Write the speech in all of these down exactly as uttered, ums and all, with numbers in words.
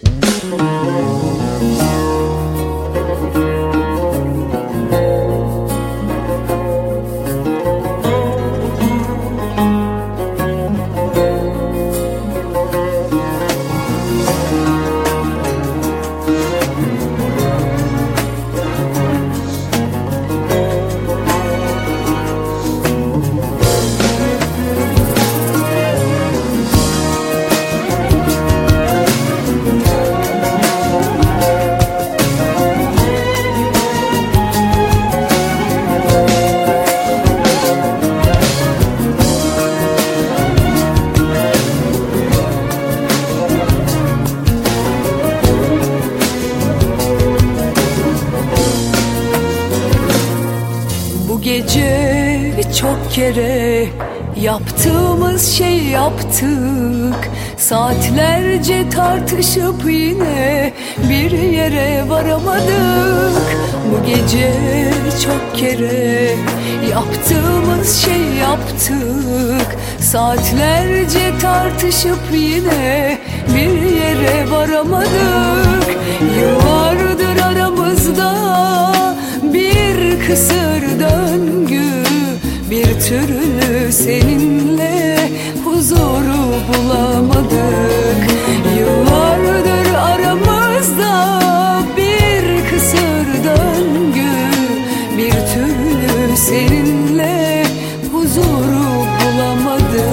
Gece çok kere yaptığımız şey yaptık. Saatlerce tartışıp yine bir yere varamadık. Bu gece çok kere yaptığımız şey yaptık. Saatlerce tartışıp yine bir yere varamadık. Yıllardır aramızda bir kısır döngü, bir türlü seninle huzuru bulamadık. Yıllardır aramızda bir kısır döngü, bir türlü seninle huzuru bulamadık.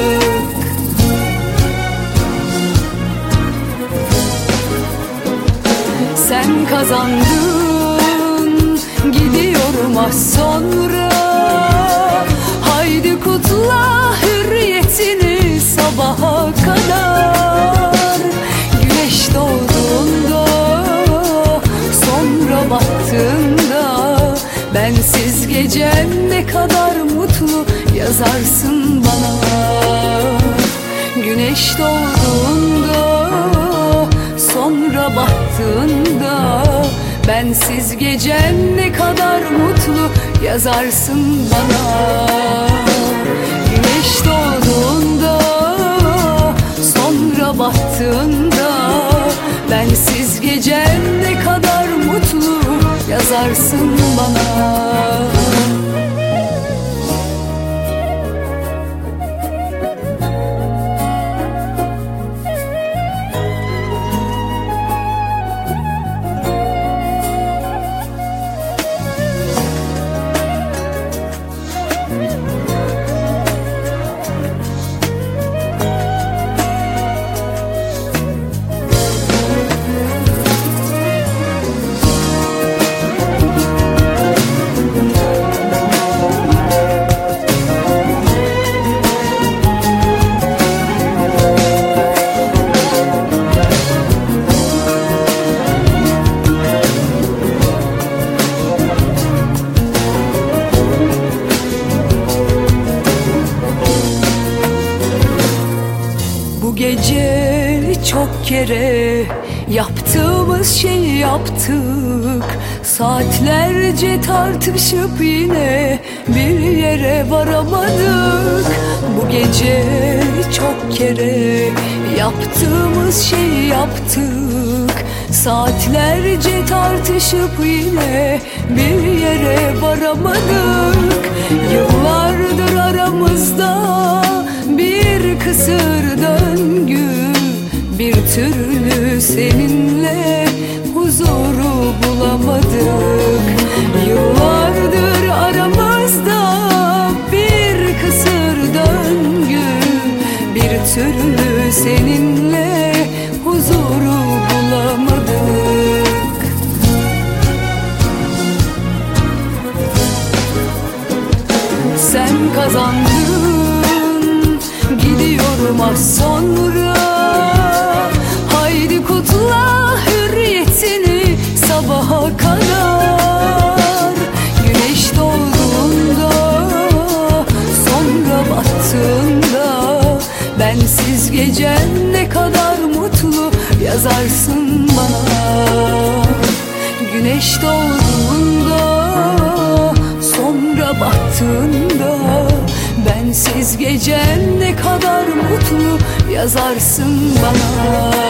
Sen kazandın, gidiyorum az sonra. Haydi kutla hürriyetini sabaha kadar. Güneş doğduğunda, sonra battığında, bensiz gecen ne kadar mutlu yazarsın bana. Güneş doğduğunda, sonra battığında, bensiz gecen ne kadar mutlu yazarsın bana. Güneş doğduğunda, sonra battığında, bensiz gecen ne kadar mutlu yazarsın bana. Bu gece çok kere yaptığımız şey yaptık. Saatlerce tartışıp yine bir yere varamadık. Bu gece çok kere yaptığımız şey yaptık. Saatlerce tartışıp yine bir yere varamadık. Yıllardır aramızda bir kısır döngü, bir türlü seninle huzuru bulamadık. Yıllardır aramızda bir kısır döngü, bir türlü seninle huzuru bulamadık. Sen kazandın, gidiyorum az sonra. Haydi kutla hürriyetini sabaha kadar. Güneş doğduğunda, sonra battığında, bensiz gecen ne kadar mutlu yazarsın bana. Güneş doğduğunda, sonra battığında, bensiz gecen ne kadar mutlu yazarsın bana.